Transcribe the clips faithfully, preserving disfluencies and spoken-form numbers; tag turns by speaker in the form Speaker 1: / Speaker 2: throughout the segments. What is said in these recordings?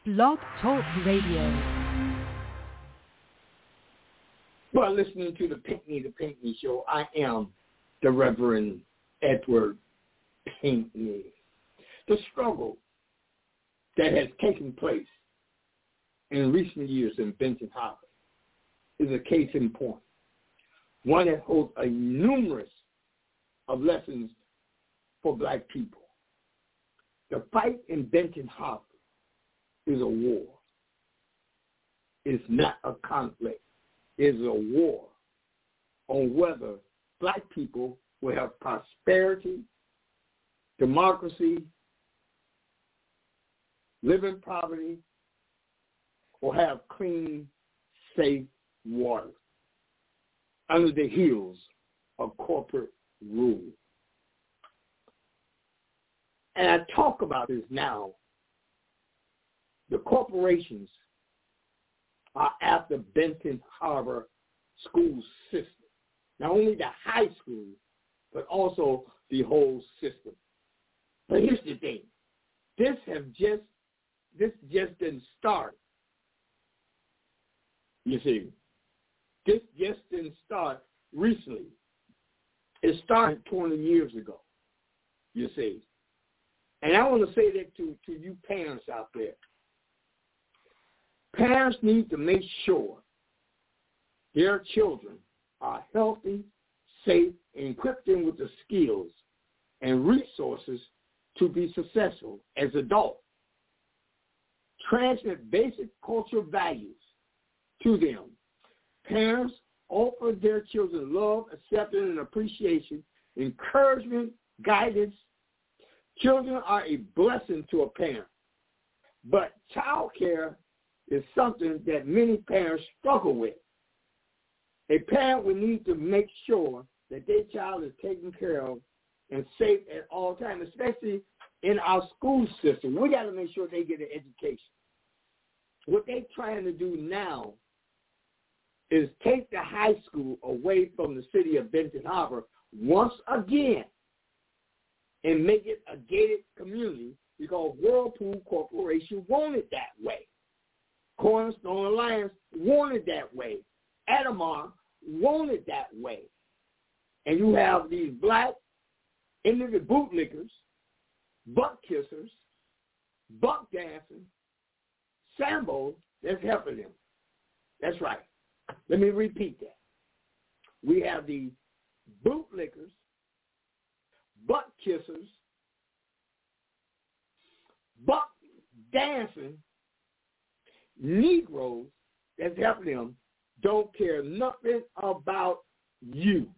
Speaker 1: Blog Talk Radio.
Speaker 2: Well, listening to the Pinckney the Pinckney Show, I am the Reverend Edward Pinckney. The struggle that has taken place in recent years in Benton Harbor is a case in point, one that holds a numerous of lessons for black people. The fight in Benton Harbor is a war. It's not a conflict. It's a war on whether black people will have prosperity, democracy, live in poverty, or have clean, safe water under the heels of corporate rule. And I talk about this now. The corporations are after Benton Harbor school system. Not only the high school, but also the whole system. But here's the thing. This have just this just didn't start. You see, this just didn't start recently. It started twenty years ago, you see. And I want to say that to, to you parents out there. Parents need to make sure their children are healthy, safe, and equip them with the skills and resources to be successful as adults. Transmit basic cultural values to them. Parents offer their children love, acceptance, and appreciation, encouragement, guidance. Children are a blessing to a parent, but child care is something that many parents struggle with. A parent would need to make sure that their child is taken care of and safe at all times, especially in our school system. We got to make sure they get an education. What they're trying to do now is take the high school away from the city of Benton Harbor once again and make it a gated community because Whirlpool Corporation wanted that way. Cornerstone Alliance wanted that way. Adamar wanted that way. And you have these black individual bootlickers, butt kissers, buck dancing, Sambo that's helping them. That's right. Let me repeat that. We have the bootlickers, butt kissers, buck dancing Negroes that's helping them don't care nothing about you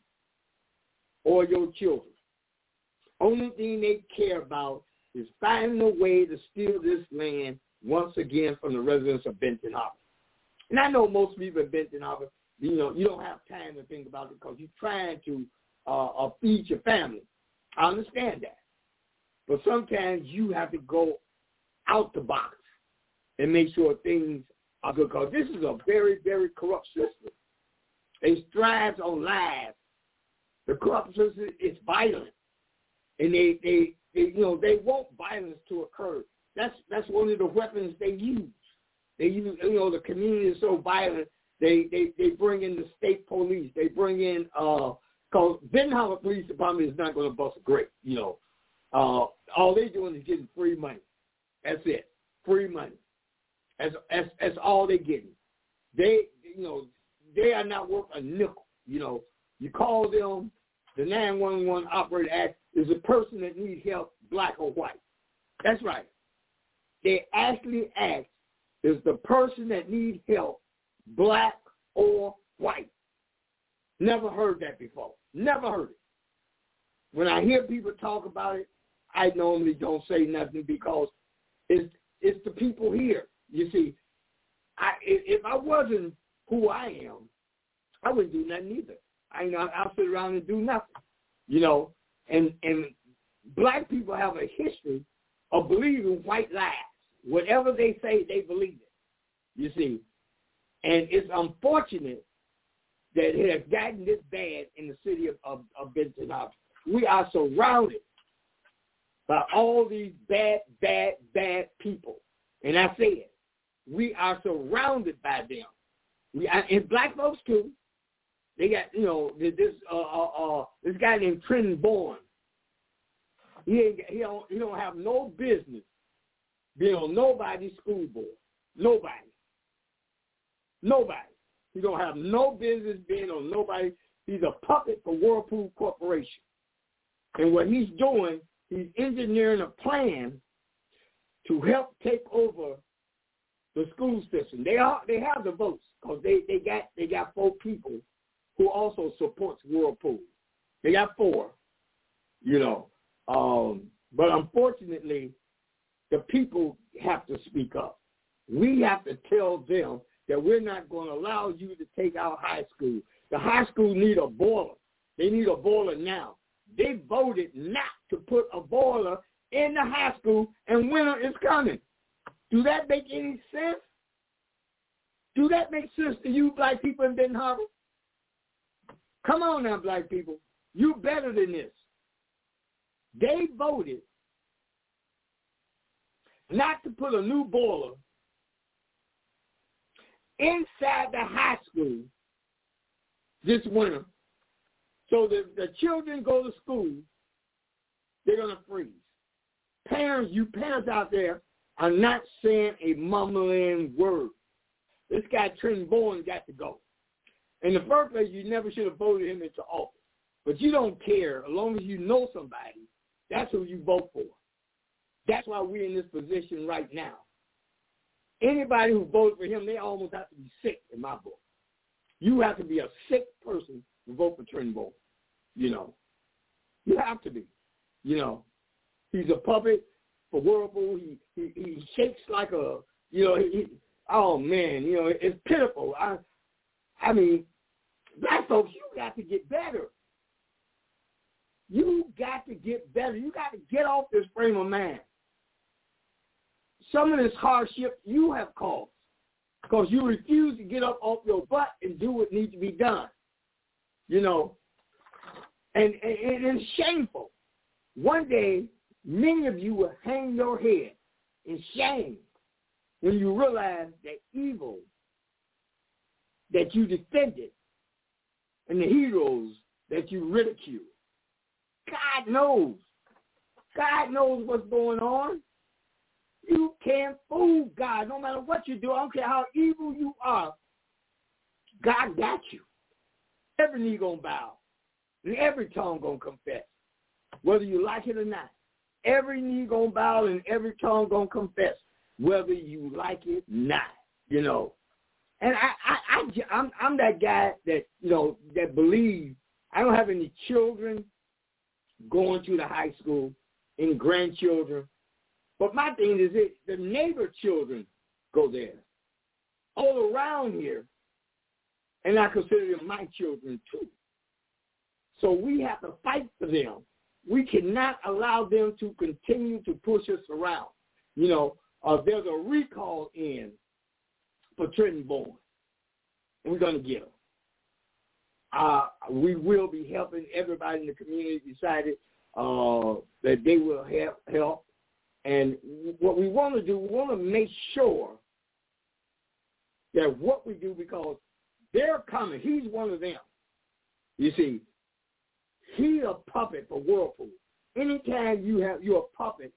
Speaker 2: or your children. Only thing they care about is finding a way to steal this land once again from the residents of Benton Harbor. And I know most people in Benton Harbor, you know, you don't have time to think about it because you're trying to uh, uh, feed your family. I understand that. But sometimes you have to go out the box and make sure things are good because this is a very, very corrupt system. It strives on lies. The corrupt system is violent. And they, they, they, you know, they want violence to occur. That's that's one of the weapons they use. They use, you know, the community is so violent, they, they, they bring in the state police. They bring in, uh, because Benton Harbor Police Department is not going to bust a grape, you know. Uh, all they're doing is getting free money. That's it, free money. That's, that's, that's all they're getting. They, you know, they are not worth a nickel, you know. You call them, the nine one one operator act is a person that needs help, black or white. That's right. They actually ask, is the person that needs help black or white? Never heard that before. Never heard it. When I hear people talk about it, I normally don't say nothing because it's it's the people here. You see, I if I wasn't who I am, I wouldn't do nothing either. I you know I'll sit around and do nothing. You know, and and black people have a history of believing white lies. Whatever they say, they believe it. You see, and it's unfortunate that it has gotten this bad in the city of, of, of Benton Harbor. We are surrounded by all these bad, bad, bad people. And I say it, we are surrounded by them. We and black folks too. They got, you know, this uh, uh, uh, this guy named Trenton Bourne. He ain't, he don't he don't have no business being on nobody's school board. Nobody. Nobody. He don't have no business being on nobody. He's a puppet for Whirlpool Corporation. And what he's doing, he's engineering a plan to help take over the school system. They are they have the votes because they, they got they got four people who also supports Whirlpool. They got four, you know. Um, but unfortunately, the people have to speak up. We have to tell them that we're not going to allow you to take our high school. The high school need a boiler. They need a boiler now. They voted not to put a boiler in the high school, and winter is coming. Do that make any sense? Do that make sense to you, black people in Benton Harbor? Come on now, black people. You better than this. They voted not to put a new boiler inside the high school this winter. So the, the children go to school, they're going to freeze. Parents, you parents out there are not saying a mumbling word. This guy, Trenton Bourne, got to go. In the first place, you never should have voted him into office. But you don't care. As long as you know somebody, that's who you vote for. That's why we're in this position right now. Anybody who voted for him, they almost have to be sick in my book. You have to be a sick person to vote for Trenton Bourne. You know. You have to be. You know. He's a puppet for Whirlpool. He he, he shakes like a, you know, he, oh, man, you know, it's pitiful. I, I mean, black folks, you got to get better. You got to get better. You got to get off this frame of mind. Some of this hardship you have caused because you refuse to get up off your butt and do what needs to be done. You know, and, and, and it's shameful. One day, many of you will hang your head in shame when you realize that evil that you defended and the heroes that you ridiculed. God knows. God knows what's going on. You can't fool God no matter what you do. I don't care how evil you are. God got you. Every knee gonna bow. And every tongue gonna confess. Whether you like it or not. Every knee gonna bow and every tongue gonna confess. Whether you like it or not. You know. And I, I, I, I'm, I'm that guy that, you know, that believes. I don't have any children going to the high school, any grandchildren. But my thing is it, the neighbor children go there. All around here. And I consider them my children too. So we have to fight for them. We cannot allow them to continue to push us around. You know, uh, there's a recall in for Trenton Bourne. And we're going to get them. Uh, we will be helping everybody in the community decided uh, that they will help, help. And what we want to do, we want to make sure that what we do, because they're coming. He's one of them. You see, he's a puppet for Whirlpool. Anytime you have, you're a puppet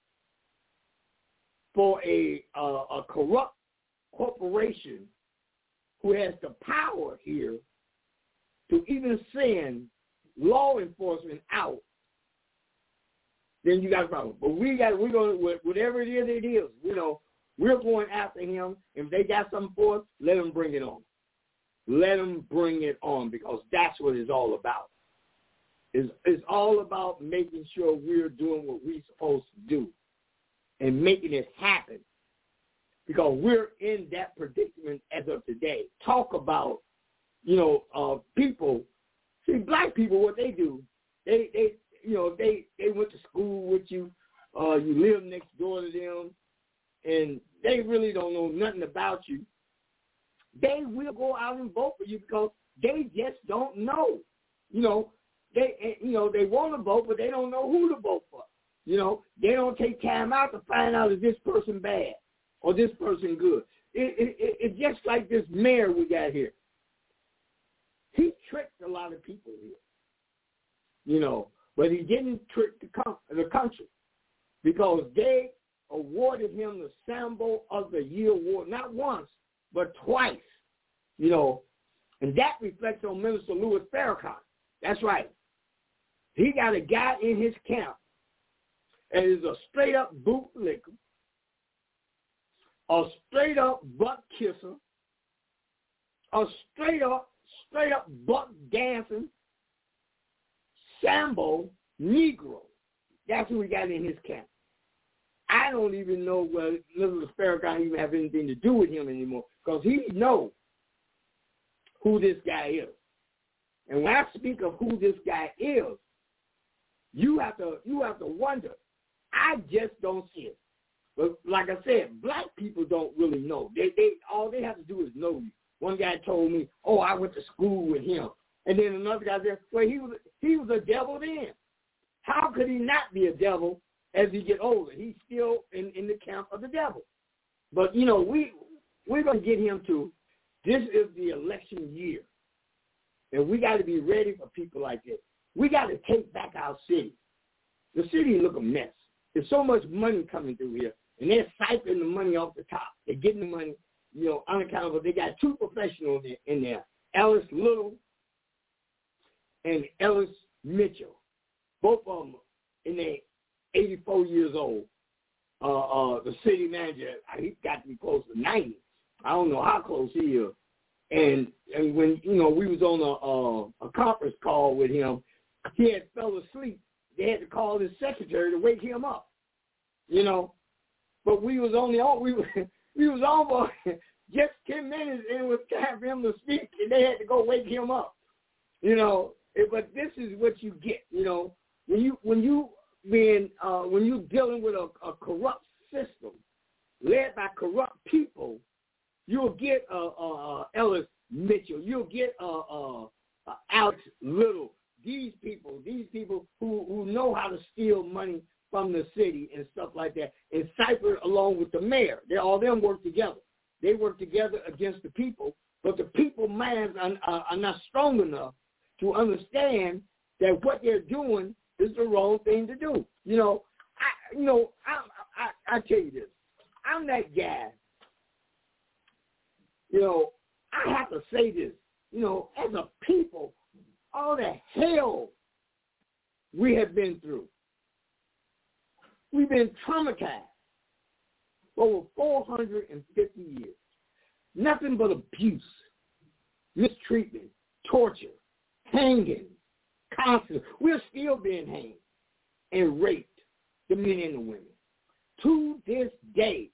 Speaker 2: for a, uh, a corrupt corporation who has the power here to even send law enforcement out, then you got a problem. But we got, we're going to, whatever it is, it is. You know, we're going after him. If they got something for us, let them bring it on. Let them bring it on, because that's what it's all about. It's, it's all about making sure we're doing what we're supposed to do and making it happen, because we're in that predicament as of today. Talk about, you know, uh, people. See, black people, what they do, they, they you know, they, they went to school with you. Uh, you live next door to them, and they really don't know nothing about you. They will go out and vote for you because they just don't know. You know, they you know they want to vote, but they don't know who to vote for. You know, they don't take time out to find out is this person bad or this person good. it, it, it, it's just like this mayor we got here. He tricked a lot of people here, you know, but he didn't trick the, com- the country because they awarded him the Sambo of the Year award, not once, but twice, you know, and that reflects on Minister Louis Farrakhan. That's right. He got a guy in his camp and is a straight-up bootlicker, a straight-up butt kisser, a straight-up, straight-up butt dancing Sambo Negro. That's who we got in his camp. I don't even know whether Elizabeth Farrakhan even have anything to do with him anymore because he knows who this guy is. And when I speak of who this guy is, you have to you have to wonder. I just don't see it. But like I said, black people don't really know. They they all they have to do is know you. One guy told me, "Oh, I went to school with him," and then another guy said, "Well, he was he was a devil then. How could he not be a devil as he get older? He's still in, in the camp of the devil." But you know, we we're gonna get him to. This is the election year, and we got to be ready for people like this. We got to take back our city. The city look a mess. There's so much money coming through here, and they're siphoning the money off the top. They're getting the money, you know, unaccountable. They got two professionals in there, Ellis Little and Ellis Mitchell. Both of them in their eighty-four years old. Uh, uh, the city manager, he got to be close to ninety. I don't know how close he is. And and when, you know, we was on a, a, a conference call with him, he had fell asleep. They had to call his secretary to wake him up, you know. But we was only on, we, we was on for just ten minutes, and it was time for him to speak, and they had to go wake him up, you know. But this is what you get, you know. When you when you being uh, when you dealing with a, a corrupt system led by corrupt people, you'll get uh, uh, Ellis Mitchell. You'll get uh, uh, uh, Alex Little. These people, these people who, who know how to steal money from the city and stuff like that, and cipher along with the mayor. They all them work together. They work together against the people, but the people minds are, are, are not strong enough to understand that what they're doing is the wrong thing to do. You know, I, you know, I, I, I tell you this. I'm that guy. You know, I have to say this. You know, as a people, all the hell we have been through. We've been traumatized for over four hundred fifty years. Nothing but abuse, mistreatment, torture, hanging, constant. We're still being hanged and raped, the men and the women. To this day,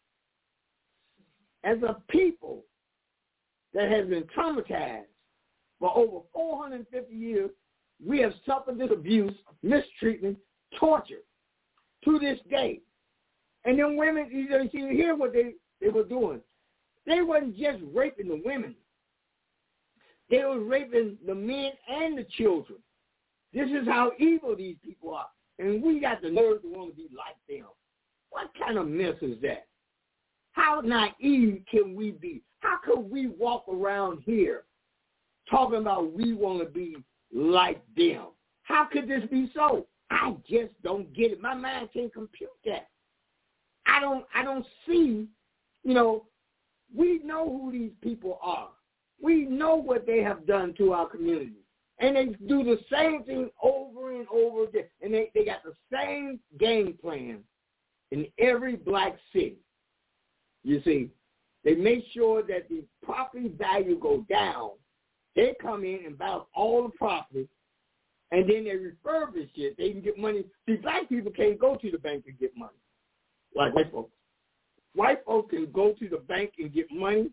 Speaker 2: as a people that has been traumatized for over four hundred fifty years, we have suffered this abuse, mistreatment, torture to this day. And then women, you hear what they, they were doing. They wasn't just raping the women. They were raping the men and the children. This is how evil these people are. And we got the nerve to want to be like them. What kind of mess is that? How naive can we be? How could we walk around here talking about we want to be like them? How could this be so? I just don't get it. My mind can't compute that. I don't I don't see, you know, we know who these people are. We know what they have done to our community. And they do the same thing over and over again. And they, they got the same game plan in every black city. You see, they make sure that the property value go down. They come in and buy all the property, and then they refurbish it. They can get money. See, black people can't go to the bank and get money like white folks. White folks can go to the bank and get money,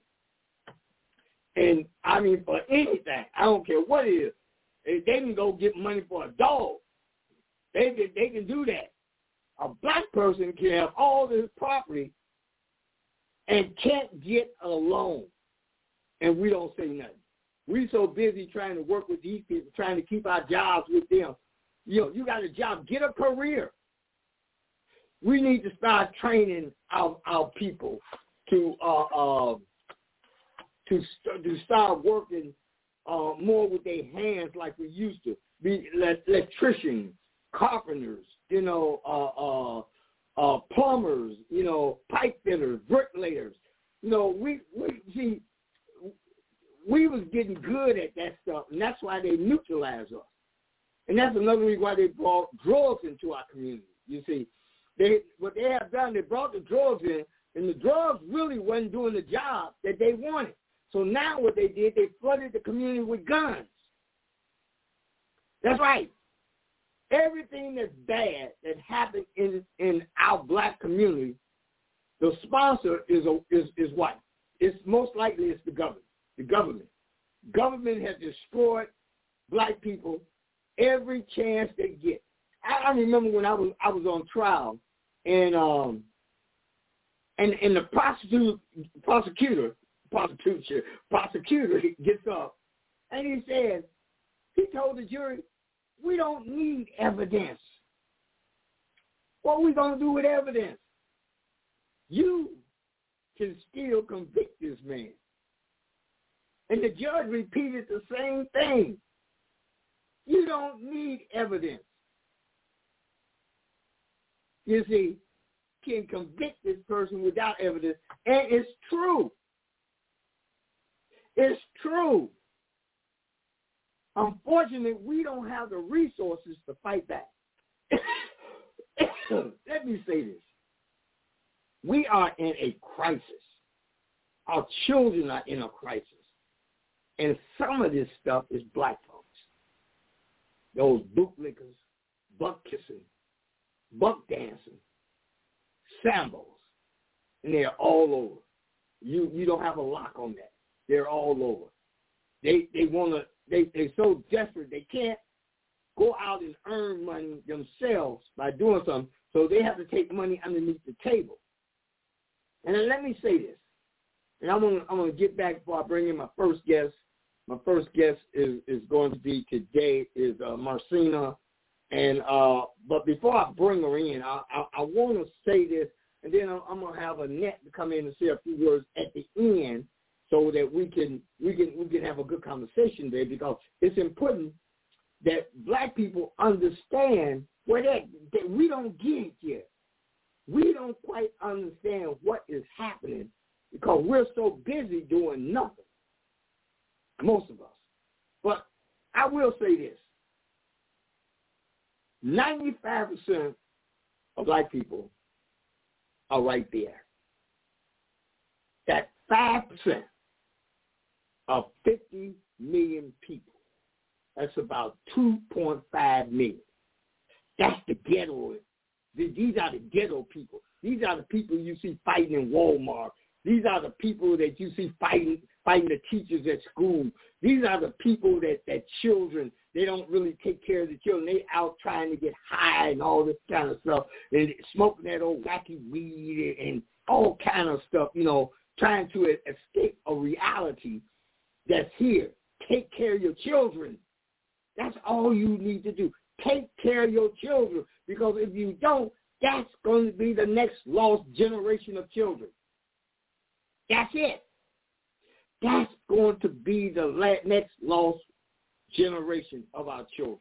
Speaker 2: and, I mean, for anything. I don't care what it is. They can go get money for a dog. They can, they can do that. A black person can have all this property and can't get a loan, and we don't say nothing. We so busy trying to work with these people, trying to keep our jobs with them. You know, you got a job, get a career. We need to start training our, our people to uh, uh, to to start working uh, more with their hands like we used to. Be electricians, carpenters, you know, uh, uh, uh, plumbers, you know, pipe fitters, bricklayers. You know, we we see we was getting good at that stuff, and that's why they neutralized us. And that's another reason why they brought drugs into our community. You see, they what they have done, they brought the drugs in, and the drugs really wasn't doing the job that they wanted. So now what they did, they flooded the community with guns. That's right. Everything that's bad that happened in, in our black community, the sponsor is a, is is what? It's most likely it's the government. The government. Government has destroyed black people every chance they get. I, I remember when I was I was on trial, and um and and the prosecutor prosecutor prosecutor prosecutor gets up and he says, he told the jury, we don't need evidence. What are we going to do with evidence? You can still convict this man. And the judge repeated the same thing. You don't need evidence. You see, can convict this person without evidence. And it's true. It's true. Unfortunately, we don't have the resources to fight back. Let me say this. We are in a crisis. Our children are in a crisis. And some of this stuff is black folks. Those bootlickers, buck kissing, buck dancing, sambos. And they're all over. You you don't have a lock on that. They're all over. They they want to, they, they're so desperate they can't go out and earn money themselves by doing something, so they have to take money underneath the table. And then let me say this, and I'm gonna I'm gonna get back before I bring in my first guest. My first guest is, is going to be today is uh, Marcina, and uh, but before I bring her in, I I, I want to say this, and then I'm, I'm gonna have Annette to come in and say a few words at the end, so that we can we can we can have a good conversation there, because it's important that black people understand where that, that we don't get it yet. We don't quite understand what is happening because we're so busy doing nothing, most of us. But I will say this. ninety-five percent of black people are right there. That five percent of fifty million people, that's about two point five million. That's the ghetto. These are the ghetto people. These are the people you see fighting in Walmart. These are the people that you see fighting fighting the teachers at school. These are the people that, that children, they don't really take care of the children. They out trying to get high and all this kind of stuff, and smoking that old wacky weed and all kind of stuff, you know, trying to escape a reality that's here. Take care of your children. That's all you need to do. Take care of your children, because if you don't, that's going to be the next lost generation of children. That's it. That's going to be the next lost generation of our children.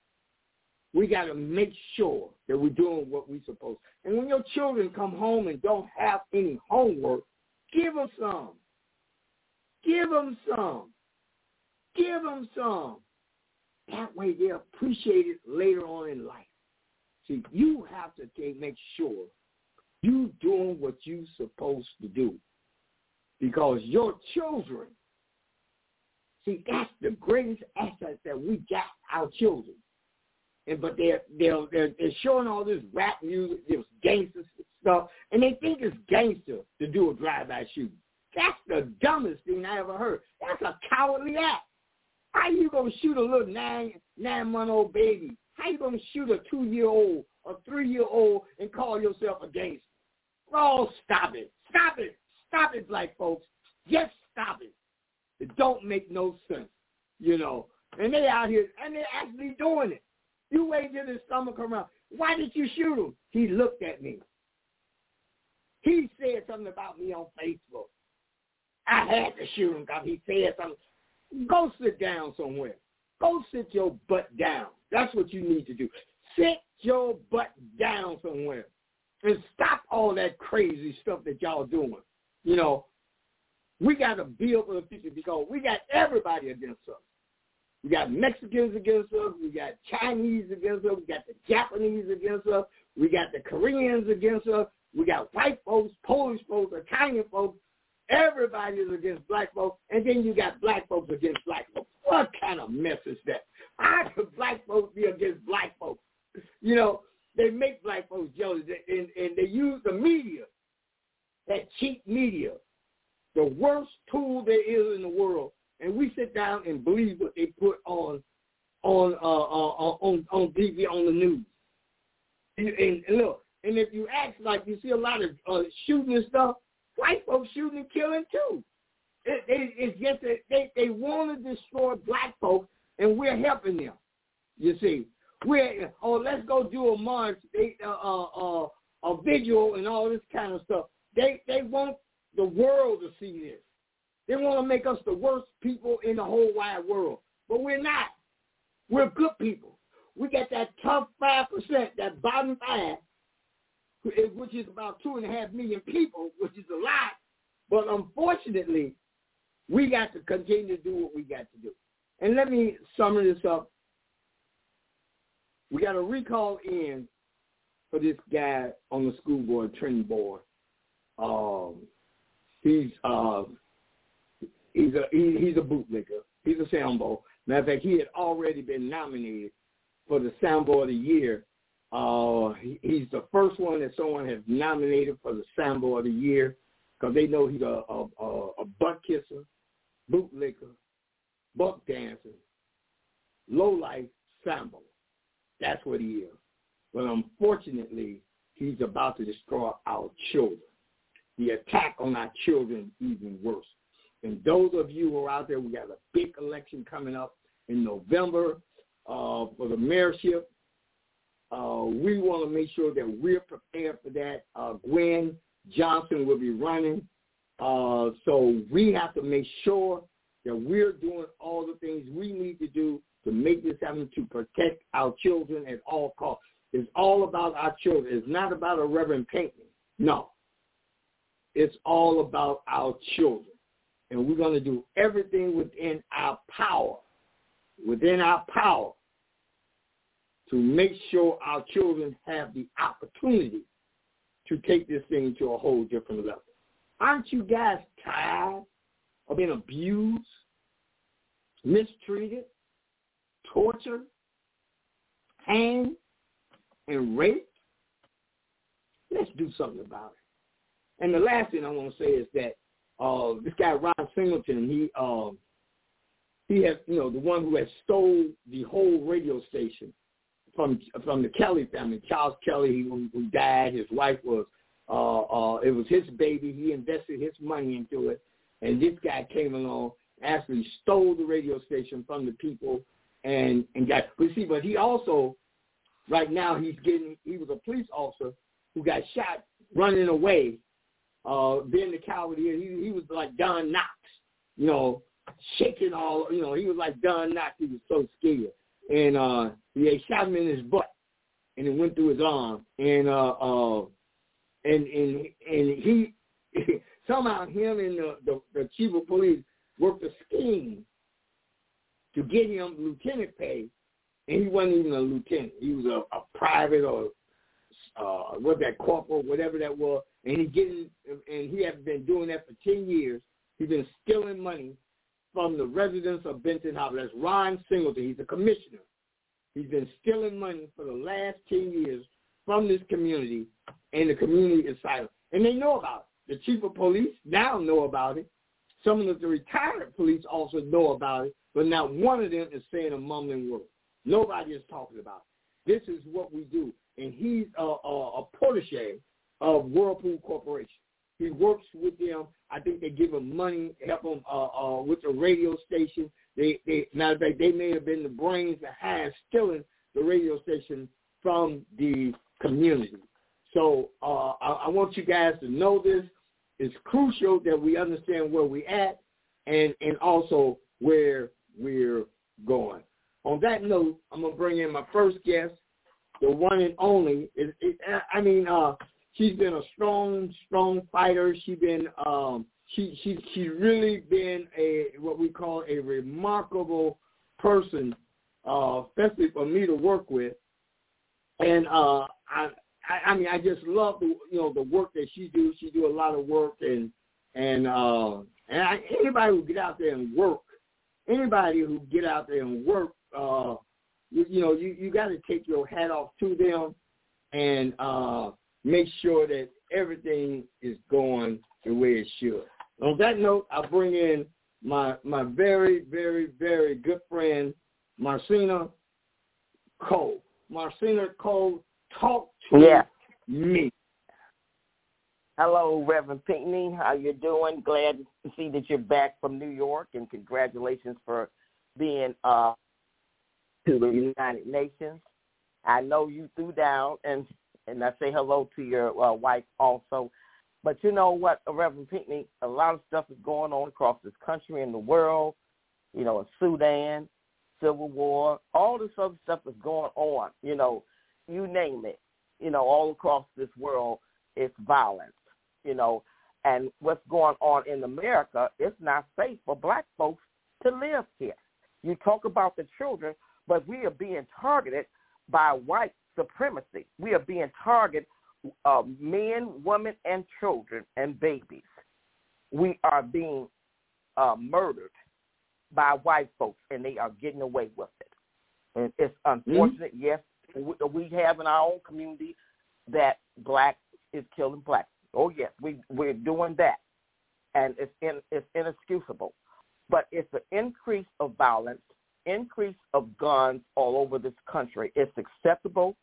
Speaker 2: We got to make sure that we're doing what we're supposed to. And when your children come home and don't have any homework, give them some. Give them some. Give them some. That way they'll appreciate it later on in life. See, you have to take, make sure you're doing what you're supposed to do, because your children, see, that's the greatest asset that we got, our children. And but they're they're they're, they're showing all this rap music, this gangster stuff, and they think it's gangster to do a drive-by shooting. That's the dumbest thing I ever heard. That's a cowardly act. How you gonna shoot a little nine nine month old baby? How you gonna shoot a two year old, a three year old, and call yourself a gangster? Oh, stop it, stop it, stop it, black folks. Just stop it. It don't make no sense, you know. And they out here, and they're actually doing it. You wait till his stomach come around. Why did you shoot him? He looked at me. He said something about me on Facebook. I had to shoot him because he said something. Go sit down somewhere. Go sit your butt down. That's what you need to do. Sit your butt down somewhere and stop all that crazy stuff that y'all doing. You know, we got to build for the future because we got everybody against us. We got Mexicans against us. We got Chinese against us. We got the Japanese against us. We got the Koreans against us. We got white folks, Polish folks, Italian folks. Everybody is against black folks. And then you got black folks against black folks. What kind of mess is that? How could black folks be against black folks? You know, they make black folks jealous, and, and they use the media, that cheap media, the worst tool there is in the world. And we sit down and believe what they put on on uh, uh, on on T V, on the news. And, and, and look, and if you act like you see a lot of uh, shooting and stuff, white folks shooting and killing too. It, it, it's just that they, they want to destroy black folks, and we're helping them. You see, we're oh let's go do a march, they, uh, uh, uh, a vigil, and all this kind of stuff. They they want the world to see this. They want to make us the worst people in the whole wide world. But we're not. We're good people. We got that tough five percent, that bottom five, which is about two and a half million people, which is a lot. But unfortunately, we got to continue to do what we got to do. And let me sum this up. We got a recall in for this guy on the school board, training board. Um, he's... Uh, He's a he, he's a bootlicker. He's a Sambo. Matter of fact, he had already been nominated for the Sambo of the Year. Uh, he, he's the first one that someone has nominated for the Sambo of the Year because they know he's a, a, a, a butt kisser, bootlicker, buck dancer, low-life Sambo. That's what he is. But unfortunately, he's about to destroy our children. The attack on our children even worse. And those of you who are out there, we got a big election coming up in November uh, for the mayorship. Uh, we want to make sure that we're prepared for that. Uh, Gwen Johnson will be running. Uh, so we have to make sure that we're doing all the things we need to do to make this happen, to protect our children at all costs. It's all about our children. It's not about a Reverend Pinckney. No. It's all about our children. And we're going to do everything within our power, within our power, to make sure our children have the opportunity to take this thing to a whole different level. Aren't you guys tired of being abused, mistreated, tortured, hanged, and raped? Let's do something about it. And the last thing I want to say is that Uh, this guy, Ron Singleton, he um, he has, you know, the one who has stole the whole radio station from from the Kelly family. Charles Kelly, who, who died, his wife was, uh, uh, it was his baby. He invested his money into it. And this guy came along, actually stole the radio station from the people and, and got, but see, but he also, right now, he's getting, he was a police officer who got shot running away. Uh, being the coward he, he, he was like Don Knox, you know, shaking all, you know, he was like Don Knox. He was so scared. And uh, he shot him in his butt, and it went through his arm. And uh, uh, and and and he, somehow him and the, the, the chief of police worked a scheme to get him lieutenant pay, and he wasn't even a lieutenant. He was a, a private or uh, what that corporal, whatever that was. And he getting, and he has been doing that for ten years. He's been stealing money from the residents of Benton Harbor. That's Ron Singleton. He's a commissioner. He's been stealing money for the last ten years from this community, and the community is silent. And they know about it. The chief of police now know about it. Some of the retired police also know about it, but not one of them is saying a mumbling word. Nobody is talking about it. This is what we do. And he's a, a, a protege of Whirlpool Corporation. He works with them. I think they give him money, help him uh, uh, with the radio station. They, they, matter of fact, they may have been the brains behind stealing the radio station from the community. So uh, I, I want you guys to know this. it's crucial that we understand where we're at and, and also where we're going. On that note, I'm going to bring in my first guest, the one and only. It, it, I mean, uh, she's been a strong, strong fighter. She's been, um, she, she, she's really been a what we call a remarkable person, uh, especially for me to work with. And uh, I, I mean, I just love the you know the work that she do. She do a lot of work, and and uh, and I, anybody who get out there and work, anybody who get out there and work, uh, you, you know, you, you got to take your hat off to them and uh, make sure that everything is going the way it should. On that note, I'll bring in my my very very very good friend Marcina Cole. Marcina Cole, talk to
Speaker 3: yeah.
Speaker 2: me.
Speaker 3: Hello, Reverend Pinckney. How you doing? Glad to see that you're back from New York, and congratulations for being uh, to the United Nations. I know you threw down, and, and I say hello to your uh, wife also. But you know what, Reverend Pinckney, a lot of stuff is going on across this country and the world, you know, in Sudan, Civil War, all this other stuff is going on, you know, you name it, you know, all across this world, it's violence, you know, and what's going on in America, it's not safe for black folks to live here. You talk about the children, but we are being targeted by white supremacy. We are being targeted, uh, men, women, and children and babies. We are being uh, murdered by white folks, and they are getting away with it. And it's unfortunate, mm-hmm. yes, we, we have in our own community that black is killing black. Oh, yes, we, we're doing that, and it's, in, it's inexcusable. But it's an increase of violence, increase of guns all over this country. It's acceptable.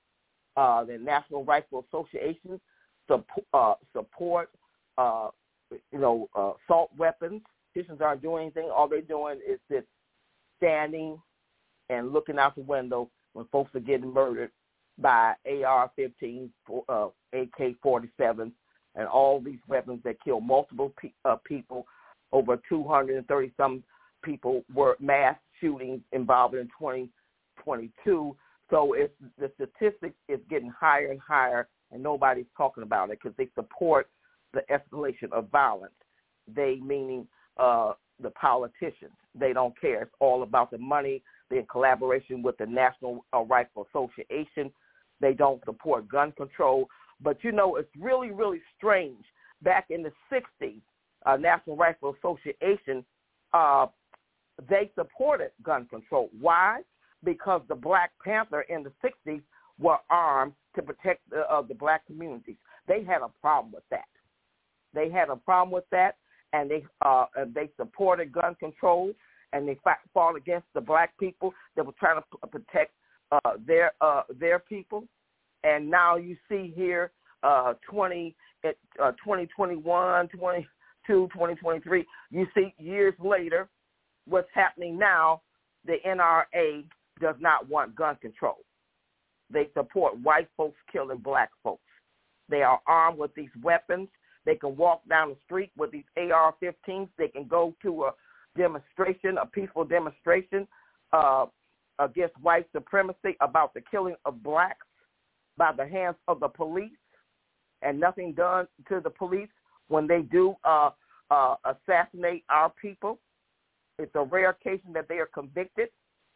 Speaker 3: Uh, the National Rifle Association support, uh, support uh, you know, uh, assault weapons. Politicians aren't doing anything. All they're doing is just standing and looking out the window when folks are getting murdered by A R fifteens, uh, A K forty-sevens, and all these weapons that kill multiple pe- uh, people. Over two hundred thirty-some people were mass shootings involved in twenty twenty-two. So it's, the statistics is getting higher and higher, and nobody's talking about it because they support the escalation of violence. They, meaning uh, the politicians, they don't care. It's all about the money. They're in collaboration with the National uh, Rifle Association. They don't support gun control. But, you know, it's really, really strange. Back in the sixties, uh, National Rifle Association, uh, they supported gun control. Why? Because the Black Panther in the sixties were armed to protect the, uh, the black communities. They had a problem with that. They had a problem with that, and they uh, they supported gun control, and they fought, fought against the black people that were trying to p- protect uh, their uh, their people. And now you see here, uh, twenty, uh, twenty twenty-one, twenty-two, twenty twenty-three, you see years later what's happening now. The N R A does not want gun control. They support white folks killing black folks. They are armed with these weapons. They can walk down the street with these A R fifteens. They can go to a demonstration, a peaceful demonstration uh, against white supremacy about the killing of blacks by the hands of the police, and nothing done to the police when they do uh, uh, assassinate our people. It's a rare occasion that they are convicted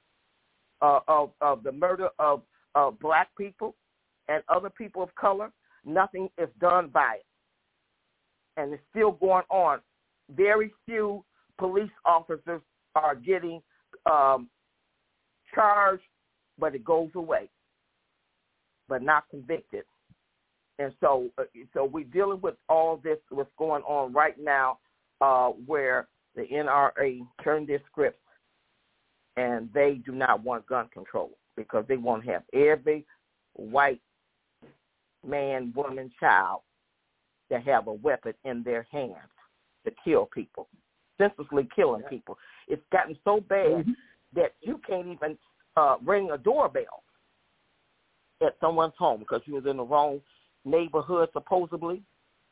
Speaker 3: uh, of, of the murder of, of black people and other people of color. Nothing is done by it. And it's still going on. Very few police officers are getting um, charged, but it goes away, but not convicted. And so uh, so we're dealing with all this, what's going on right now, uh, where the N R A turned their scripts, and they do not want gun control because they want to have every white man, woman, child that have a weapon in their hands to kill people, senselessly killing people. It's gotten so bad mm-hmm. that you can't even uh, ring a doorbell at someone's home because you was in the wrong neighborhood, supposedly.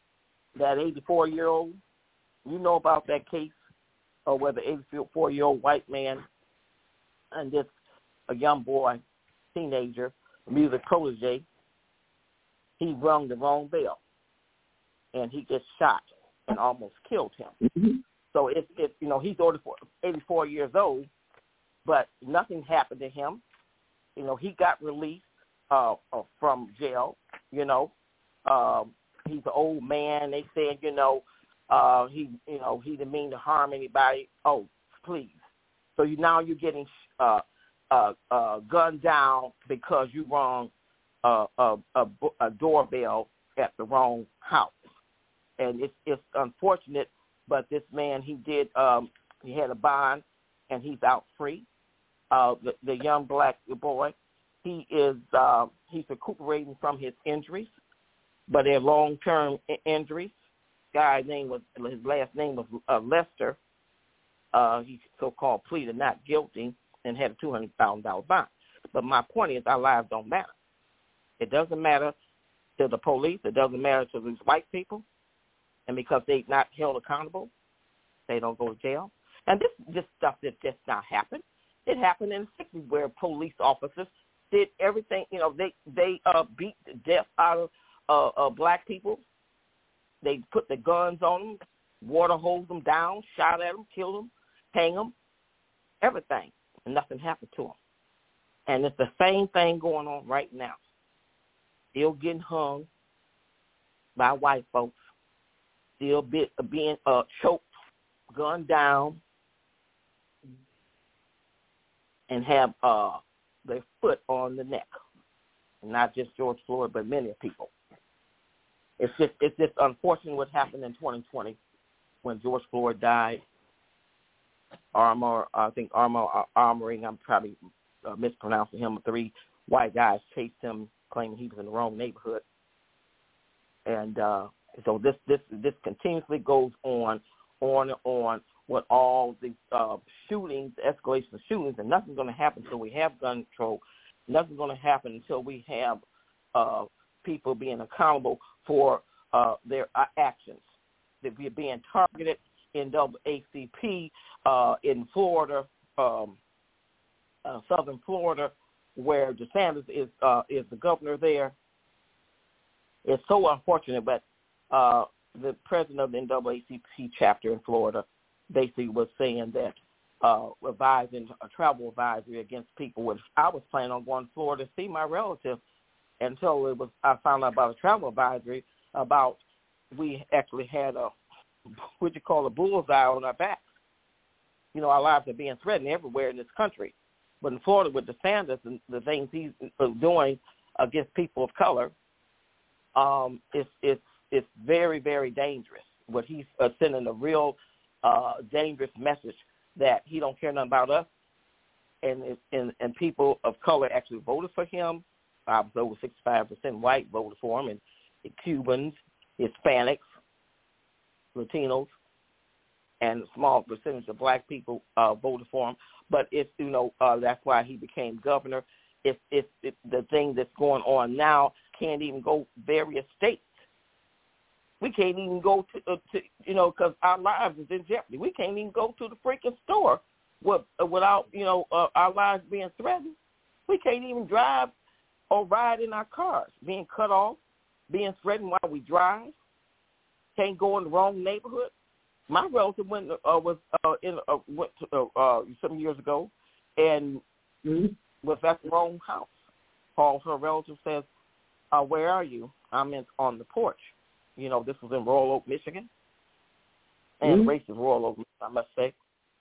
Speaker 3: that eighty-four-year-old, you know about that case, or whether eighty-four-year-old white man and this a young boy, teenager, music protege, he rung the wrong bell, and he gets shot and almost killed him.
Speaker 2: Mm-hmm.
Speaker 3: So it's, it, you know, he's eighty-four years old, but nothing happened to him. You know, he got released uh, uh, from jail, you know. Um, he's an old man. They said, you know, uh, he, you know, he didn't mean to harm anybody. Oh, please. So you now you're getting uh, uh, uh, gunned down because you rung uh, a, a, a doorbell at the wrong house. And it's, it's unfortunate, but this man, he did, um, he had a bond, and he's out free. Uh, the, the young black boy, he is, uh, he's recuperating from his injuries, but they're long-term I- injuries. Guy's name was, his last name was uh, Lester. Uh, he so-called pleaded not guilty and had a two hundred thousand dollars bond. But my point is, our lives don't matter. It doesn't matter to the police. It doesn't matter to these white people. And because they're not held accountable, they don't go to jail. And this this stuff that just not happened. It happened in the sixties where police officers did everything. You know, they they uh, beat the death out of uh, uh, black people. They put the guns on them, water hosed them down, shot at them, killed them, hang them, everything. And nothing happened to them. And it's the same thing going on right now. Still getting hung by white folks. Still be, being uh, choked, gunned down, and have uh, their foot on the neck. Not just George Floyd, but many people. It's just it's just unfortunate what happened in twenty twenty when George Floyd died. Armor, I think Armor uh, Armoring. I'm probably uh, mispronouncing him. Three white guys chased him, claiming he was in the wrong neighborhood, and. Uh, So this this this continuously goes on, on and on with all the uh, shootings, the escalation of shootings, and nothing's going to happen until we have gun control. Nothing's going to happen until we have uh, people being accountable for uh, their uh, actions. That we're being targeted in W A C P uh, in Florida, um, uh, southern Florida, where DeSantis is uh, is the governor there. It's so unfortunate, but. Uh, the president of the N double A C P chapter in Florida basically was saying that uh, advising a travel advisory against people. Which I was planning on going to Florida to see my relative until it was I found out about a travel advisory about we actually had a what you call a bullseye on our backs. You know, our lives are being threatened everywhere in this country, but in Florida with DeSantis and the things he's doing against people of color, um, it's it's It's very, very dangerous. What he's uh, sending a real uh, dangerous message that he don't care nothing about us, and, and and people of color actually voted for him. I was over sixty-five percent white voted for him, and Cubans, Hispanics, Latinos, and a small percentage of black people uh, voted for him. But it's you know uh, that's why he became governor. It's it's it, the thing that's going on now can't even go various states. We can't even go to, uh, to you know, because our lives is in jeopardy. We can't even go to the freaking store with, uh, without, you know, uh, our lives being threatened. We can't even drive or ride in our cars, being cut off, being threatened while we drive. Can't go in the wrong neighborhood. My relative went uh, was uh, in uh, went to, uh, uh, some years ago, and mm-hmm. was at the wrong house. Calls her relative, says, uh, "Where are you?" I'm in, on the porch. You know, this was in Royal Oak, Michigan, and mm-hmm. racist Royal Oak, I must say.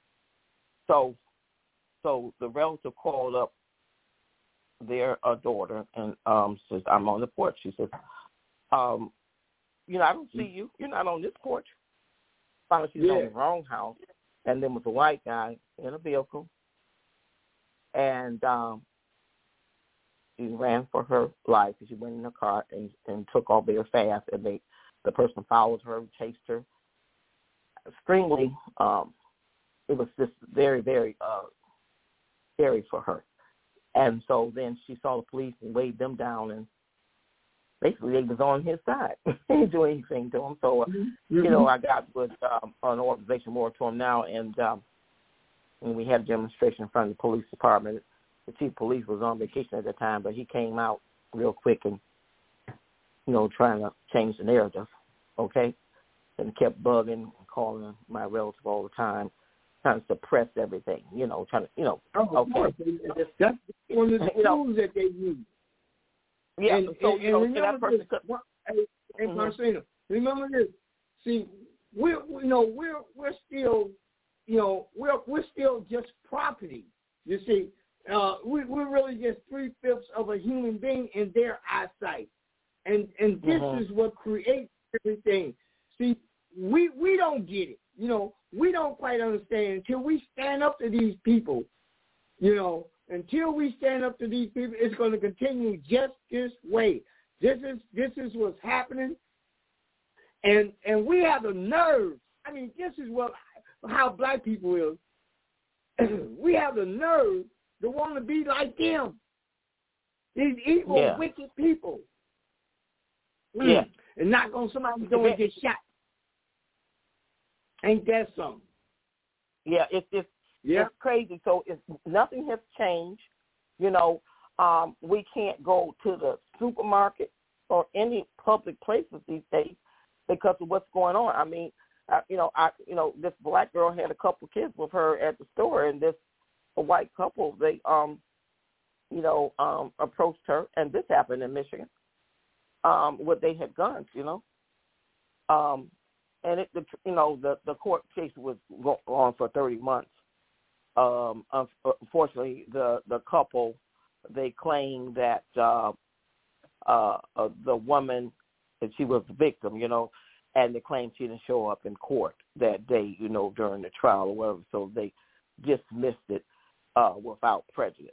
Speaker 3: So, so the relative called up their uh, daughter and um, says, "I'm on the porch." She says, um, "You know, I don't see you. You're not on this porch." Finally, she's yeah. on the wrong house, and then was a white guy in a vehicle, and um, she ran for her life. She went in the car and, and took off very fast, and they. The person followed her, chased her. Extremely, um, it was just very, very uh, scary for her. And so then she saw the police and waved them down, and basically they was on his side. They didn't do anything to him. So, uh,
Speaker 2: Mm-hmm.
Speaker 3: you know, I got with um, an organization moratorium now, and um, when we had a demonstration in front of the police department, the chief of police was on vacation at the time, but he came out real quick and, you know, trying to change the narrative, okay, and kept bugging and calling my relative all the time, trying to suppress everything, you know, trying to, you know,
Speaker 2: oh,
Speaker 3: okay.
Speaker 2: That's one of the
Speaker 3: you know,
Speaker 2: tools that they use.
Speaker 3: Yeah,
Speaker 2: and,
Speaker 3: so,
Speaker 2: and,
Speaker 3: you know,
Speaker 2: and
Speaker 3: so that person could,
Speaker 2: what, hey, hey,
Speaker 3: mm-hmm.
Speaker 2: Marcena, remember this. See, we're, you know, we're, we're still, you know, we're, we're still just property. You see, uh, we, we're really just three-fifths of a human being in their eyesight. And, and this
Speaker 3: mm-hmm.
Speaker 2: is what creates everything. See, we, we don't get it. You know, we don't quite understand until we stand up to these people, you know, until we stand up to these people, it's going to continue just this way. This is this is what's happening, and and we have the nerve. I mean, this is what how black people is. We have the nerve to want to be like them. These evil,
Speaker 3: yeah.
Speaker 2: wicked people.
Speaker 3: Yeah,
Speaker 2: and not going somebody going to get shot. Ain't that something?
Speaker 3: Yeah, it's it's
Speaker 2: Yeah.
Speaker 3: It's crazy. So it's, nothing has changed. You know, um, we can't go to the supermarket or any public places these days because of what's going on. I mean, uh, you know, I you know this black girl had a couple kids with her at the store, and this a white couple they um, you know, um, approached her, and this happened in Michigan. Um, where they had guns, you know, um, and it the, you know the the court case was go- on for thirty months. Um, unfortunately, the, the couple, they claimed that uh, uh, uh, the woman, that she was the victim, you know, and they claimed she didn't show up in court that day, you know, during the trial or whatever, so they dismissed it uh, without prejudice.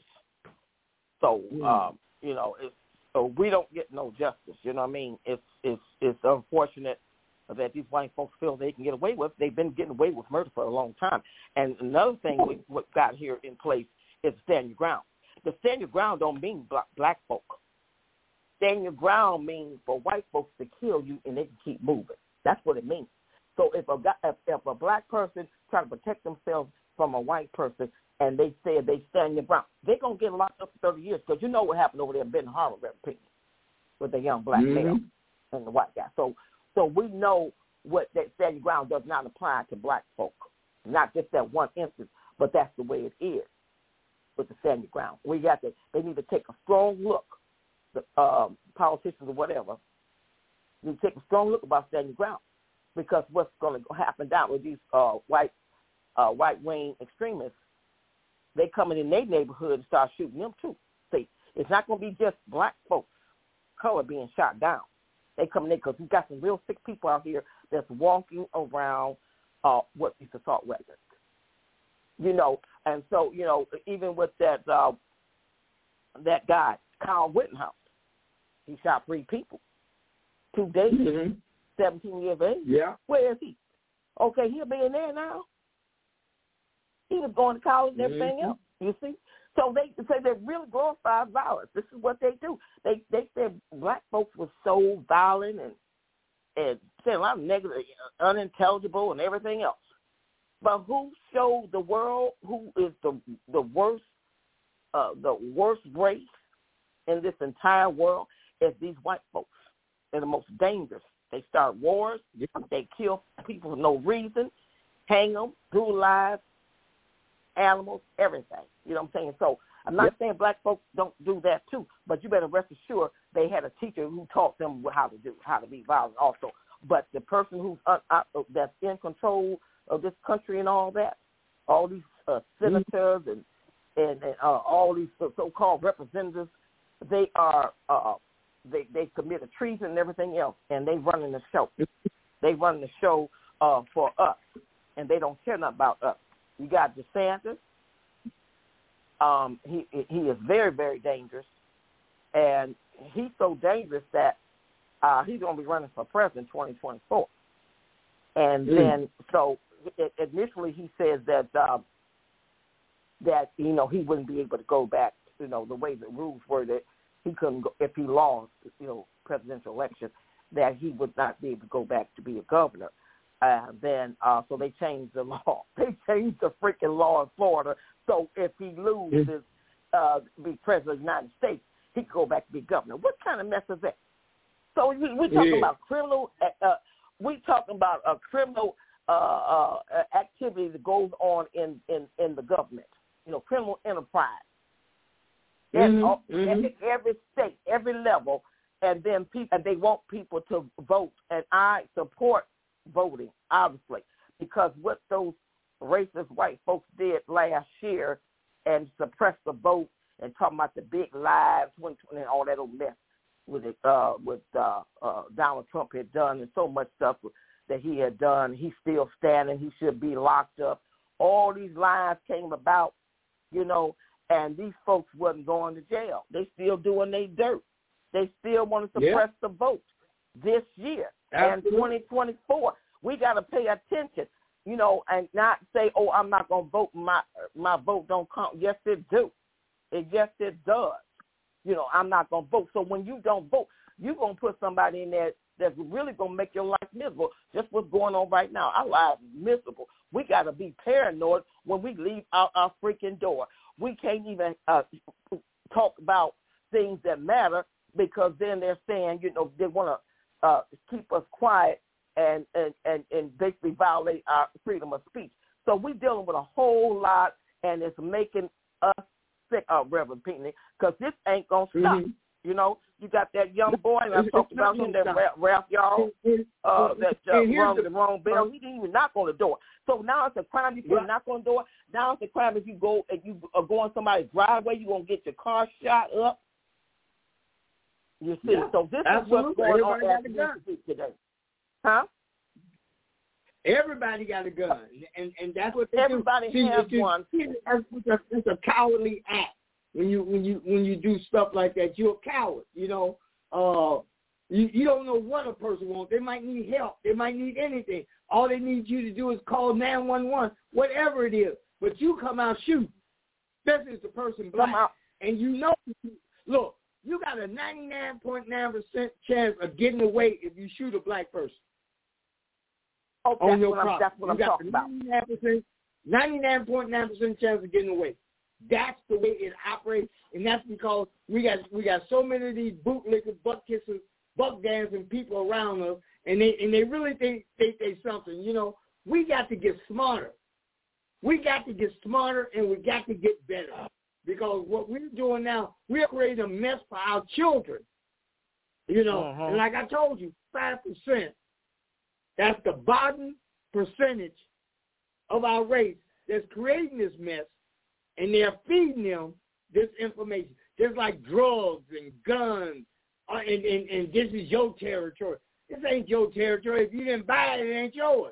Speaker 3: So,
Speaker 2: Mm.
Speaker 3: um, you know, it's, so we don't get no justice, you know what I mean? It's, it's, it's unfortunate that these white folks feel they can get away with. They've been getting away with murder for a long time. And another thing we what got here in place is stand your ground. The stand your ground don't mean black, black folk. Stand your ground means for white folks to kill you and they can keep moving. That's what it means. So if a, if, if a black person trying to protect themselves from a white person and they say they stand your ground, they're going to get locked up for thirty years because you know what happened over there in Benton Harbor, with the young black
Speaker 2: mm-hmm.
Speaker 3: male and the white guy. So So we know what that stand your ground does not apply to black folk, not just that one instance, but that's the way it is with the stand your ground. We got to, they need to take a strong look, the um, politicians or whatever, need to take a strong look about stand your ground, because what's going to happen down with these uh, white uh, white wing extremists, they come in their neighborhood and start shooting them too. See, it's not going to be just black folks, color being shot down. They come in there because we've got some real sick people out here that's walking around uh, with these assault weapons. You know, and so, you know, even with that uh, that guy, Kyle Rittenhouse, he shot three people, two days,
Speaker 2: mm-hmm.
Speaker 3: seventeen years of age.
Speaker 2: Yeah.
Speaker 3: Where is he? Okay, he'll be in there now. He was going to college and everything
Speaker 2: mm-hmm.
Speaker 3: else, you see. So they say they really glorify violence. This is what they do. They they said black folks were so violent and and said a lot of negative, unintelligible, and everything else. But who showed the world who is the the worst uh, the worst race in this entire world is these white folks. They're the most dangerous. They start wars.
Speaker 2: Yeah.
Speaker 3: They kill people for no reason, hang them, brutalize animals, everything. You know what I'm saying? So I'm not
Speaker 2: yep.
Speaker 3: saying black folks don't do that too, but you better rest assured they had a teacher who taught them how to do, how to be violent also. But the person who's uh, uh, that's in control of this country and all that, all these uh, senators mm-hmm. and and, and uh, all these so-called representatives, they are uh, they they committed treason and everything else, and they running the show. They run the show uh, for us, and they don't care nothing about us. You got DeSantis. Um, he he is very, very dangerous, and he's so dangerous that uh, he's going to be running for president in twenty twenty-four. And mm. then, so it, initially he says that uh, that you know he wouldn't be able to go back, you know, the way the rules were that he couldn't go, if he lost, you know, presidential election, that he would not be able to go back to be a governor. Uh, then, uh, so they changed the law. They changed the freaking law in Florida. So if he loses, uh, be president of the United States, he could go back to be governor. What kind of mess is that? So we, we're talking yeah. about criminal. Uh, we talking about a criminal uh, uh, activity that goes on in, in, in the government. You know, criminal enterprise.
Speaker 2: Mm-hmm.
Speaker 3: All,
Speaker 2: mm-hmm.
Speaker 3: every, every state, every level, and then people, and they want people to vote, and I support voting, obviously, because what those racist white folks did last year and suppressed the vote and talking about the big lies and all that old mess with it, uh, with uh, uh, Donald Trump had done and so much stuff that he had done. He's still standing. He should be locked up. All these lies came about, you know, and these folks wasn't going to jail. They still doing their dirt. They still want to suppress yeah. the vote this year.
Speaker 2: Absolutely.
Speaker 3: And twenty twenty-four, we got to pay attention, you know, and not say, oh, I'm not going to vote. My my vote don't count. Yes, it do. It yes, it does. You know, I'm not going to vote. So when you don't vote, you're going to put somebody in there that's really going to make your life miserable. Just what's going on right now. Our lives are miserable. We got to be paranoid when we leave out our freaking door. We can't even uh, talk about things that matter because then they're saying, you know, they want to Uh, keep us quiet and, and, and, and basically violate our freedom of speech. So we're dealing with a whole lot, and it's making us sick, uh, Reverend Pinckney, because this ain't going to stop. Mm-hmm. You know, you got that young boy, and I talked about him, that Ralph Y'all, uh, that uh, rung the wrong bell. He didn't even knock on the door. So now it's a crime if you knock on the door. Now it's a crime if you go if you are going somebody's driveway, you're going to get your car shot up. You see,
Speaker 2: yeah,
Speaker 3: so this
Speaker 2: absolutely.
Speaker 3: is what's going
Speaker 2: Everybody
Speaker 3: on
Speaker 2: got a gun
Speaker 3: today. Huh?
Speaker 2: Everybody got a gun, and and that's what they
Speaker 3: Everybody
Speaker 2: do.
Speaker 3: has
Speaker 2: See,
Speaker 3: one.
Speaker 2: It's a, it's a cowardly act when you when you when you do stuff like that. You're a coward. You know, uh, you you don't know what a person wants. They might need help. They might need anything. All they need you to do is call nine one one, whatever it is. But you come out shooting. Especially if the person black, and you know, look. You got a ninety-nine point nine percent chance of getting away if you shoot a black person.
Speaker 3: Oh,
Speaker 2: on your
Speaker 3: property. That's what I'm talking about.
Speaker 2: ninety-nine point nine percent chance of getting away. That's the way it operates, and that's because we got we got so many of these bootlickers, butt kissers, buck dancing people around us, and they and they really think think they something. You know, we got to get smarter. We got to get smarter, and we got to get better. Because what we're doing now, we're creating a mess for our children. You know, uh-huh. and like I told you, five percent, that's the bottom percentage of our race that's creating this mess, and they're feeding them this information. Just like drugs and guns, uh, and, and, and this is your territory. This ain't your territory. If you didn't buy it, it ain't yours.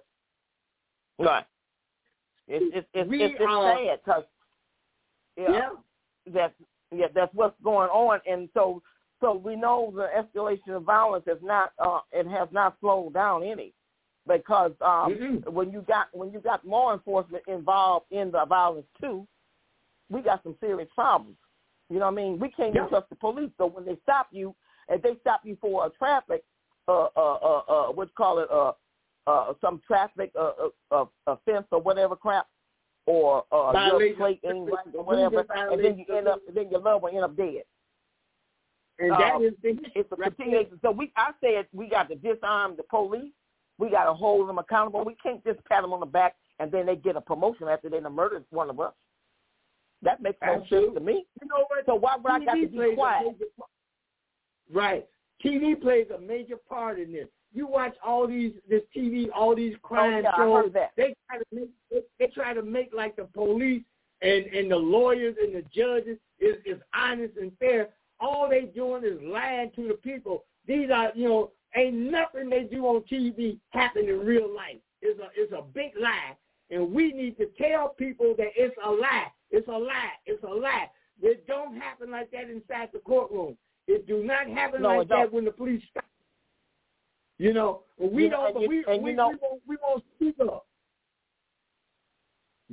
Speaker 3: Right. It's, it's, it's,
Speaker 2: we
Speaker 3: it's, it's
Speaker 2: are,
Speaker 3: sad because Yeah,
Speaker 2: yeah.
Speaker 3: that's yeah, that's what's going on, and so so we know the escalation of violence has not uh, it has not slowed down any, because um,
Speaker 2: mm-hmm.
Speaker 3: when you got when you got law enforcement involved in the violence too, we got some serious problems. You know what I mean? We can't
Speaker 2: yeah.
Speaker 3: even trust the police. So when they stop you, if they stop you for a traffic, uh, uh, uh, uh what's call it, uh, uh, some traffic uh, uh, offense or whatever crap. Or uh, your plate ain't right or whatever, and then you end up, then your loved one end up dead.
Speaker 2: And that
Speaker 3: um,
Speaker 2: is the
Speaker 3: it's a continuation. So we, I said, we got to disarm the police. We got to hold them accountable. We can't just pat them on the back and then they get a promotion after they done murdered one of us. That makes no
Speaker 2: Absolutely.
Speaker 3: sense to me.
Speaker 2: You know what?
Speaker 3: So why would I got to be quiet?
Speaker 2: Right. T V plays a major part in this. You watch all these this T V, all these crime
Speaker 3: oh, yeah,
Speaker 2: shows.
Speaker 3: I heard that.
Speaker 2: They try to make they try to make like the police and, and the lawyers and the judges is, is honest and fair. All they doing is lying to the people. These are you know ain't nothing they do on T V happen in real life. It's a it's a big lie, and we need to tell people that it's a lie. It's a lie. It's a lie. It don't happen like that inside the courtroom. It do not happen
Speaker 3: no,
Speaker 2: like that when the police stop. You know, we
Speaker 3: yeah,
Speaker 2: don't.
Speaker 3: And you,
Speaker 2: we
Speaker 3: and
Speaker 2: we,
Speaker 3: you know,
Speaker 2: we won't. We won't speak up.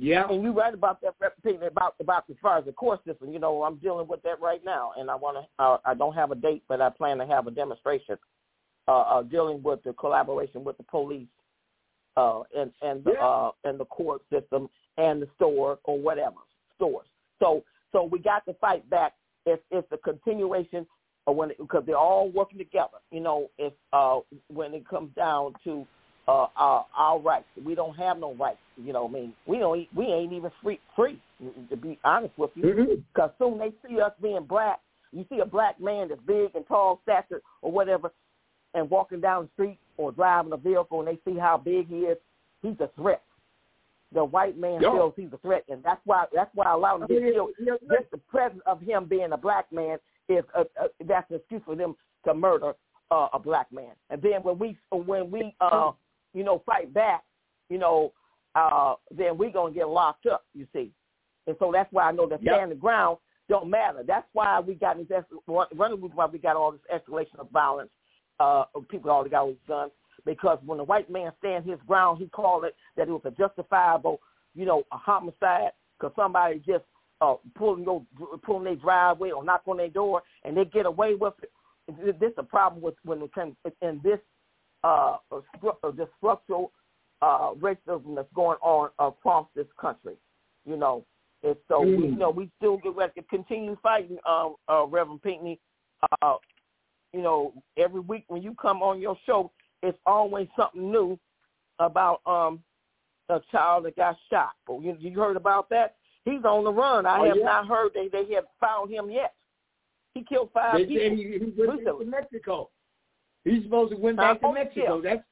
Speaker 2: Yeah.
Speaker 3: And you're right about that, repeating about about as far as the court system. You know, I'm dealing with that right now, and I want to. Uh, I don't have a date, but I plan to have a demonstration uh, uh, dealing with the collaboration with the police uh, and and the
Speaker 2: yeah.
Speaker 3: uh, and the court system and the store or whatever stores. So so we got to fight back. It's it's a continuation of when it, because they're all working together. You know, it's uh, when it comes down to Uh, our, our rights. We don't have no rights. You know what I mean? We don't. We ain't even free, free to be honest with you. Because mm-hmm. soon they see us being black. You see a black man that's big and tall, statured or whatever, and walking down the street or driving a vehicle, and they see how big he is. He's a threat. The white man
Speaker 2: Yo.
Speaker 3: feels he's a threat, and that's why. That's why a lot of them get killed. Just the presence of him being a black man is a, a, that's an excuse for them to murder uh, a black man. And then when we when we uh, you know, fight back, you know, uh, then we're going to get locked up, you see. And so that's why I know that yep. standing ground don't matter. That's why we got this, one of the reasons why we got all this escalation of violence, uh, people already got all these guns, because when the white man stands his ground, he called it that it was a justifiable, you know, a homicide, because somebody just uh, pulling your, pulling their driveway or knock on their door, and they get away with it. This is a problem with when it comes in this Uh, the structural uh, racism that's going on across this country, you know. And so, mm. we, you know, we still get ready to continue fighting, um, uh, Reverend Pinckney. Uh, you know, every week when you come on your show, it's always something new about um, a child that got shot. But you, you heard about that? He's on the run. I oh, have yeah. not heard they, they have found him yet. He killed five
Speaker 2: they
Speaker 3: people.
Speaker 2: Said he, he went to Mexico. He's supposed to went back to Mexico. That's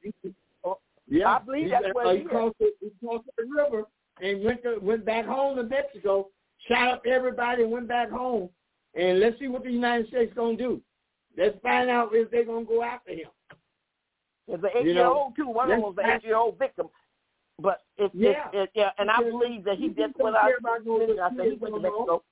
Speaker 2: yeah.
Speaker 3: I believe that's
Speaker 2: he,
Speaker 3: what
Speaker 2: uh,
Speaker 3: he,
Speaker 2: he crossed. The, he crossed the river and went to, went back home to Mexico. Shot up everybody and went back home. And let's see what the United States gonna do. Let's find out if they're gonna go after him.
Speaker 3: There's an eight-year-old too. One of them was an eight-year-old victim. But it's
Speaker 2: yeah,
Speaker 3: it, it, yeah, and I believe that he did what I said. I said he went to Mexico.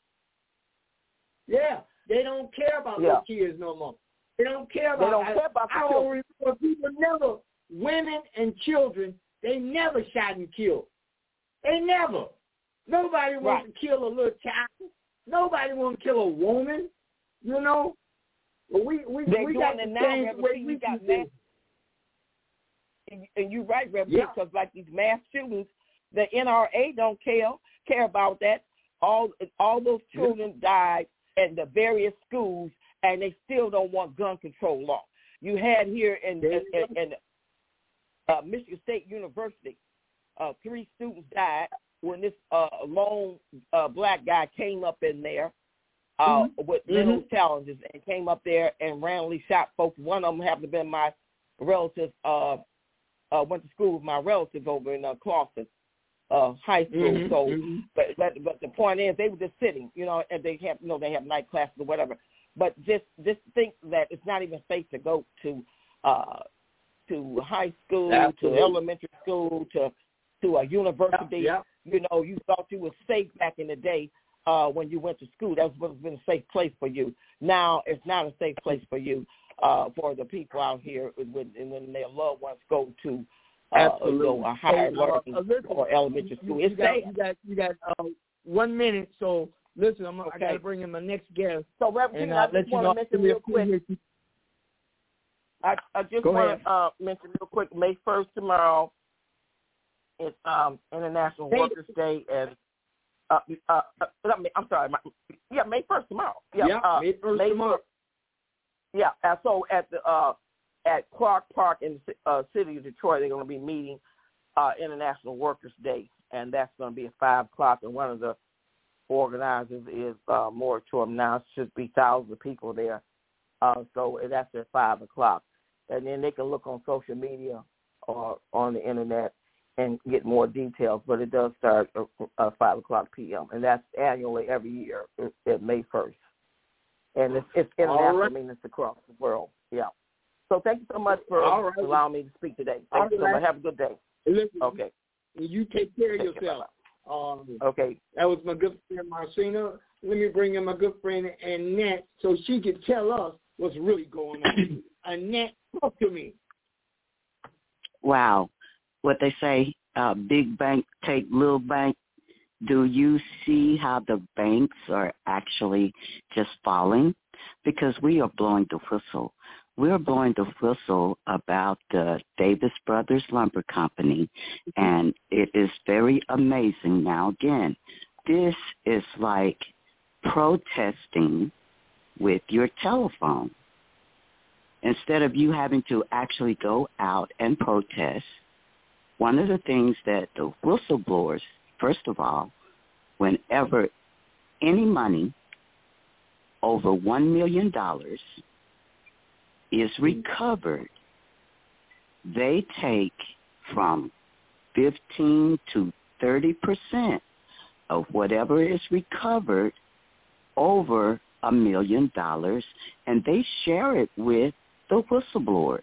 Speaker 2: Yeah, they don't care about
Speaker 3: yeah.
Speaker 2: those kids no more. They don't care about.
Speaker 3: They don't care about
Speaker 2: I, I don't remember people never, women and children, they never shot and killed. They never. Nobody wants right. to kill a little child. Nobody wants to kill a woman. You know. But we we
Speaker 3: They're
Speaker 2: we
Speaker 3: doing
Speaker 2: got
Speaker 3: it
Speaker 2: to
Speaker 3: now,
Speaker 2: change
Speaker 3: Reverend.
Speaker 2: the way
Speaker 3: We
Speaker 2: we
Speaker 3: got
Speaker 2: do
Speaker 3: mass. And, and you're right, Reverend,
Speaker 2: yeah.
Speaker 3: because like these mass shootings, the N R A don't care care about that. All all those children yeah. died at the various schools. And they still don't want gun control law. You had here in, in, in, in uh, Michigan State University, uh, three students died when this uh, lone uh, black guy came up in there uh, mm-hmm. with mental mm-hmm. challenges and came up there and randomly shot folks. One of them happened to be my relative, uh, uh, went to school with my relative over in uh, Clawson uh, High School.
Speaker 2: Mm-hmm.
Speaker 3: So,
Speaker 2: mm-hmm.
Speaker 3: but, but but the point is, they were just sitting, you know, and they have, you know, they have night classes or whatever. But just just think that it's not even safe to go to uh, to high school, Absolutely. to elementary school, to to a university.
Speaker 2: Yeah, yeah.
Speaker 3: You know, you thought you were safe back in the day uh, when you went to school. That was been a safe place for you. Now it's not a safe place for you uh, for the people out here when when their loved ones go to uh, you know, a higher learning uh, listen, or elementary school. It's
Speaker 2: you got,
Speaker 3: safe.
Speaker 2: You got you got uh, one minute, so. Listen, I'm,
Speaker 3: okay.
Speaker 2: I got to bring in my next guest.
Speaker 3: So, Reverend,
Speaker 2: and,
Speaker 3: I
Speaker 2: uh,
Speaker 3: just want to mention real quick. I, I just
Speaker 2: Go
Speaker 3: want to uh, mention real quick. May first tomorrow is um, International hey. Workers' Day, and uh, uh, uh, I'm sorry, my, yeah, May first tomorrow. Yeah,
Speaker 2: yeah
Speaker 3: uh,
Speaker 2: May first
Speaker 3: May
Speaker 2: tomorrow.
Speaker 3: Yeah, uh, so at the uh, at Clark Park in the uh, city of Detroit, they're going to be meeting uh, International Workers' Day, and that's going to be at five o'clock. And one of the organizers is uh, Moratorium Now. It should be thousands of people there. Uh, so that's at five o'clock. And then they can look on social media or on the Internet and get more details. But it does start at uh, five o'clock p.m. And that's annually every year at May first. And it's, it's international, right. I mean, it's across the world. Yeah. So thank you so much for right. allowing me to speak today. Thank All you so right. much. Have a good day.
Speaker 2: Listen,
Speaker 3: okay.
Speaker 2: You take care of
Speaker 3: take
Speaker 2: yourself. Um,
Speaker 3: okay.
Speaker 2: That was my good friend Marcina. Let me bring in my good friend Annette so she can tell us what's really going on. Annette, talk to me.
Speaker 4: Wow. What they say, uh, big bank take little bank. Do you see how the banks are actually just falling? Because we are blowing the whistle. We're blowing the whistle about the Davis Brothers Lumber Company, and it is very amazing. Now, again, this is like protesting with your telephone. Instead of you having to actually go out and protest, one of the things that the whistleblowers, first of all, whenever any money over one million dollars is recovered, they take from fifteen to thirty percent of whatever is recovered over a million dollars, and they share it with the whistleblowers.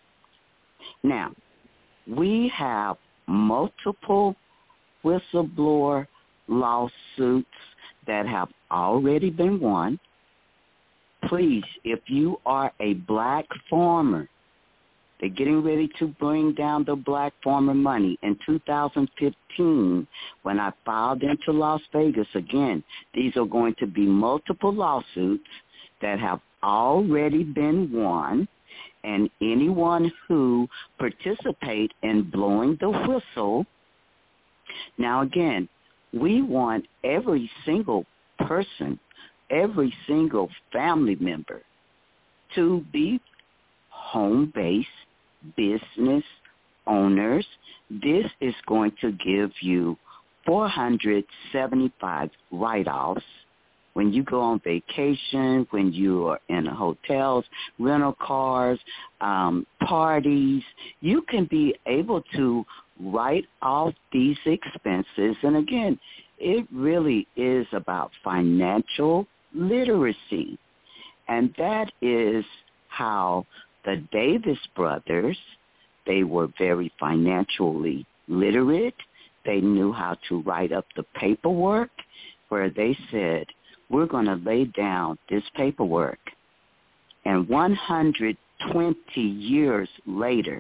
Speaker 4: Now, we have multiple whistleblower lawsuits that have already been won. Please, if you are a black farmer, they're getting ready to bring down the black farmer money. In two thousand fifteen, when I filed into Las Vegas, again, these are going to be multiple lawsuits that have already been won, and anyone who participate in blowing the whistle. Now, again, we want every single person, every single family member to be home-based business owners. This is going to give you four hundred seventy-five write-offs when you go on vacation, when you are in hotels, rental cars, um, parties. You can be able to write off these expenses. And again, it really is about financial literacy. And that is how the Davis brothers, they were very financially literate. They knew how to write up the paperwork where they said, we're going to lay down this paperwork. And one hundred twenty years later,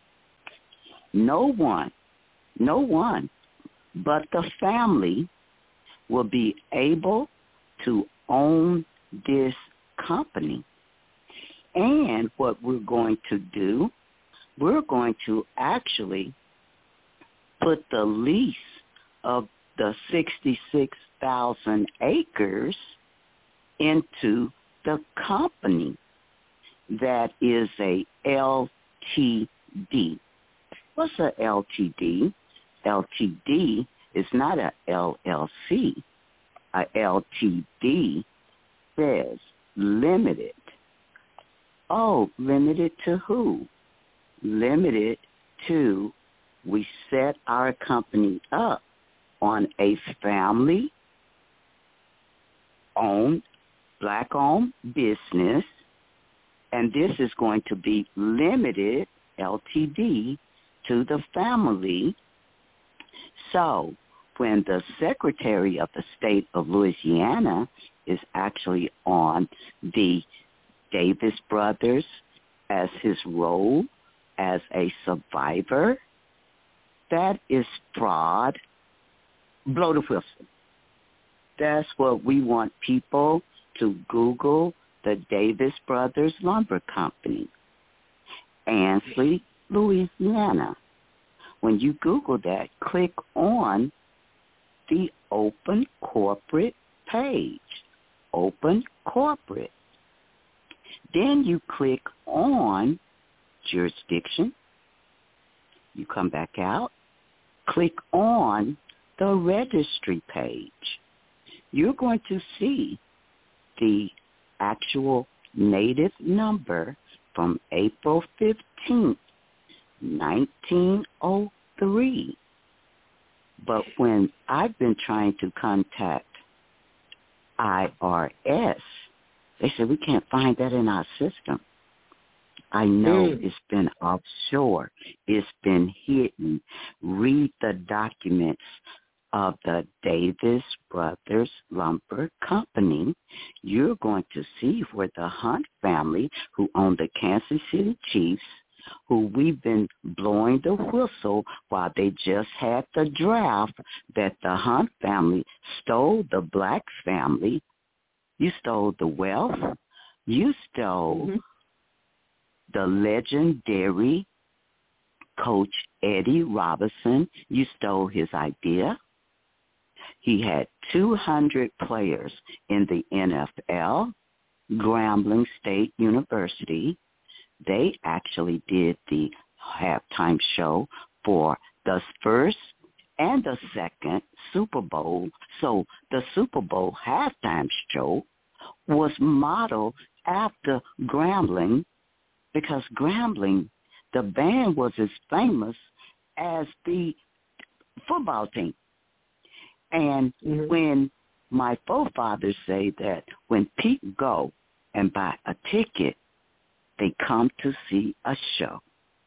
Speaker 4: no one, no one but the family will be able to own this company. And what we're going to do, we're going to actually put the lease of the sixty-six thousand acres into the company that is a L T D. What's a L T D? L T D is not a L L C. A L T D says limited. Oh, limited to who? Limited to, we set our company up on a family-owned, black-owned business, and this is going to be limited, L T D, to the family. So when the Secretary of the State of Louisiana is actually on the Davis brothers as his role as a survivor, that is fraud. Blow the whistle. That's what we want people to Google, the Davis Brothers Lumber Company, Ansley, Louisiana. When you Google that, click on the Open Corporate page. Open Corporate. Then you click on Jurisdiction. You come back out. Click on the Registry page. You're going to see the actual native number from April fifteenth, nineteen oh three. But when I've been trying to contact I R S, they said, we can't find that in our system. I know mm. it's been offshore. It's been hidden. Read the documents of the Davis Brothers Lumber Company. You're going to see where the Hunt family, who own the Kansas City Chiefs, who we've been blowing the whistle while they just had the draft, that the Hunt family stole the Black family. You stole the wealth. You stole mm-hmm. the legendary Coach Eddie Robinson. You stole his idea. He had two hundred players in the N F L, Grambling State University. They actually did the halftime show for the first and the second Super Bowl. So the Super Bowl halftime show was modeled after Grambling, because Grambling, the band, was as famous as the football team. And mm-hmm. when my forefathers say that when people go and buy a ticket, they come to see a show.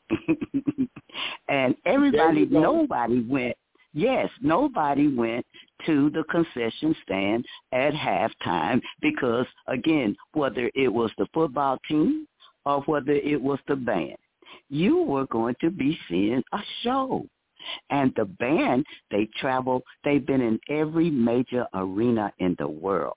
Speaker 4: And everybody, nobody went, yes, nobody went to the concession stand at halftime because, again, whether it was the football team or whether it was the band, you were going to be seeing a show. And the band, they travel, they've been in every major arena in the world.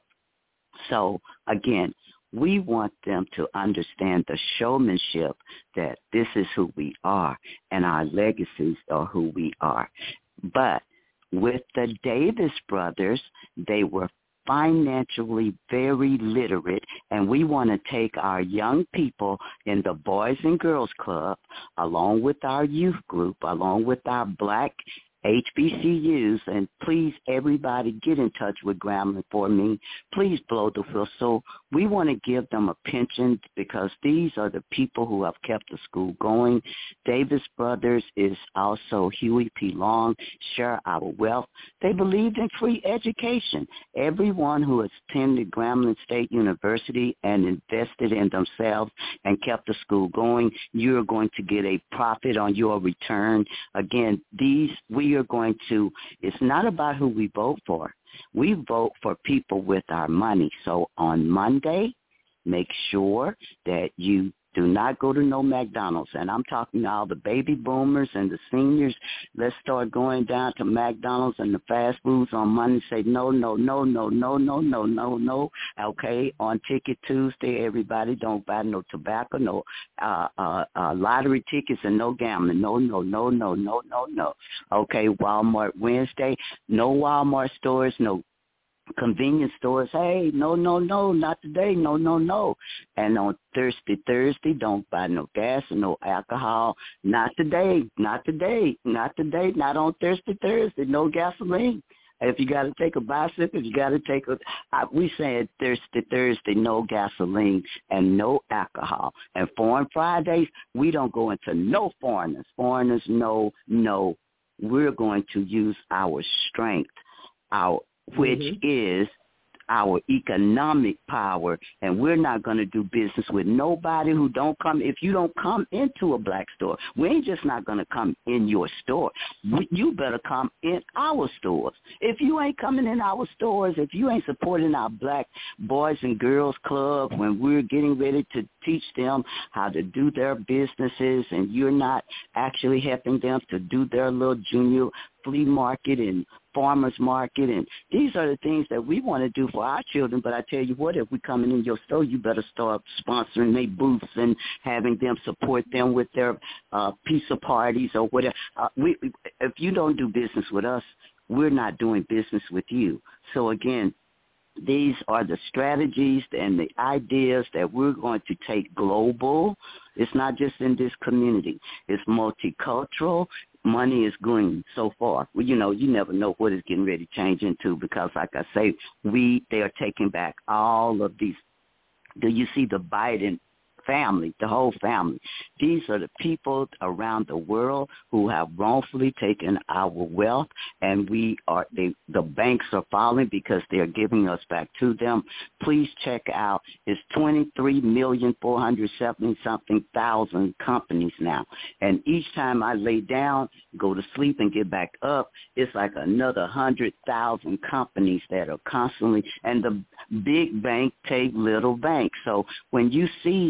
Speaker 4: So, again, we want them to understand the showmanship, that this is who we are and our legacies are who we are. But with the Davis brothers, they were financially very literate, and we want to take our young people in the Boys and Girls Club, along with our youth group, along with our Black H B C Us, and please, everybody, get in touch with Grambling for me. Please blow the whistle. We want to give them a pension because these are the people who have kept the school going. Davis Brothers is also Huey P. Long, Share Our Wealth. They believed in free education. Everyone who has attended Grambling State University and invested in themselves and kept the school going, you're going to get a profit on your return. Again, these, we are going to, it's not about who we vote for. We vote for people with our money. So on Monday, make sure that you do not go to no McDonald's. And I'm talking to all the baby boomers and the seniors. Let's start going down to McDonald's and the fast foods on Monday. Say no, no, no, no, no, no, no, no, no. Okay, on Ticket Tuesday, everybody don't buy no tobacco, no uh, uh, uh, lottery tickets, and no gambling. No, no, no, no, no, no, no. Okay, Walmart Wednesday, no Walmart stores, no convenience stores. Hey, no, no, no, not today. No, no, no. And on Thursday, Thursday, don't buy no gas and no alcohol. Not today. Not today. Not today. Not on Thursday, Thursday. No gasoline. If you got to take a bicycle, if you got to take a, I, we said Thursday, Thursday, no gasoline and no alcohol. And Foreign Fridays, we don't go into no foreigners. Foreigners, no, no. We're going to use our strength, our which mm-hmm. is our economic power, and we're not going to do business with nobody who don't come. If you don't come into a black store, we ain't just not going to come in your store. You better come in our stores. If you ain't coming in our stores, if you ain't supporting our Black Boys and Girls Club when we're getting ready to teach them how to do their businesses, and you're not actually helping them to do their little junior flea market and farmers market, and these are the things that we want to do for our children. But I tell you what, if we coming in your store, you better start sponsoring their booths and having them support them with their uh, pizza parties or whatever. Uh, we, if you don't do business with us, we're not doing business with you. So again, these are the strategies and the ideas that we're going to take global. It's not just in this community. It's multicultural. Money is green so far. Well, you know, you never know what it's getting ready to change into because, like I say, we they are taking back all of these. Do you see the Biden family, the whole family? These are the people around the world who have wrongfully taken our wealth, and we are they, the banks are falling because they are giving us back to them. Please check out. It's twenty-three million four hundred seventy something thousand companies now, and each time I lay down, go to sleep, and get back up, it's like another hundred thousand companies that are constantly. And the big bank take little bank. So when you see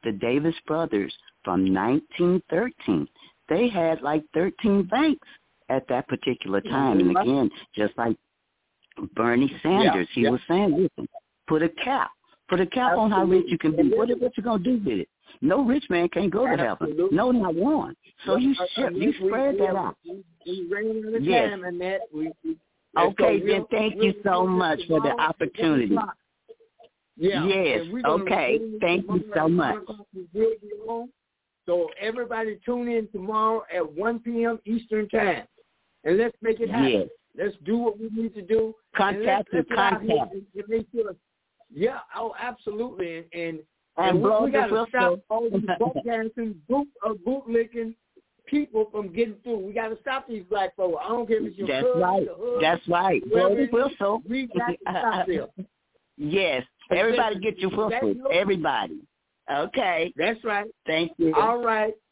Speaker 4: the Davis brothers from nineteen thirteen. They had like thirteen banks at that particular time. And again, just like Bernie Sanders, yeah, he yeah. was saying, listen, put a cap. Put a cap Absolutely. on how rich you can be. What, what you going to do with it? No rich man can't go to Absolutely. heaven. No, not one. So well, you uh, you we, spread we, that we, out.
Speaker 2: We, we ran out of
Speaker 4: yes.
Speaker 2: time and that. We, we,
Speaker 4: okay,
Speaker 2: so
Speaker 4: then thank you so much for the opportunity.
Speaker 2: Yeah.
Speaker 4: Yes. Okay. Thank you so much.
Speaker 2: So everybody tune in tomorrow at one p.m. Eastern Time. And let's make it happen.
Speaker 4: Yes.
Speaker 2: Let's do what we need to do.
Speaker 4: Contact
Speaker 2: and
Speaker 4: the contact.
Speaker 2: And, and make sure, yeah, oh, absolutely. And, and,
Speaker 4: and,
Speaker 2: and
Speaker 4: we,
Speaker 2: we got to stop all these broadcasting, boot, uh, bootlicking people from getting through. We got to stop these black folks. I don't care if it's your
Speaker 4: That's
Speaker 2: hood,
Speaker 4: right.
Speaker 2: your hood,
Speaker 4: That's right. Brody Whistle.
Speaker 2: We got to stop them.
Speaker 4: Yes. Everybody get your whistle. Everybody. Okay.
Speaker 2: That's right.
Speaker 4: Thank you.
Speaker 2: All right.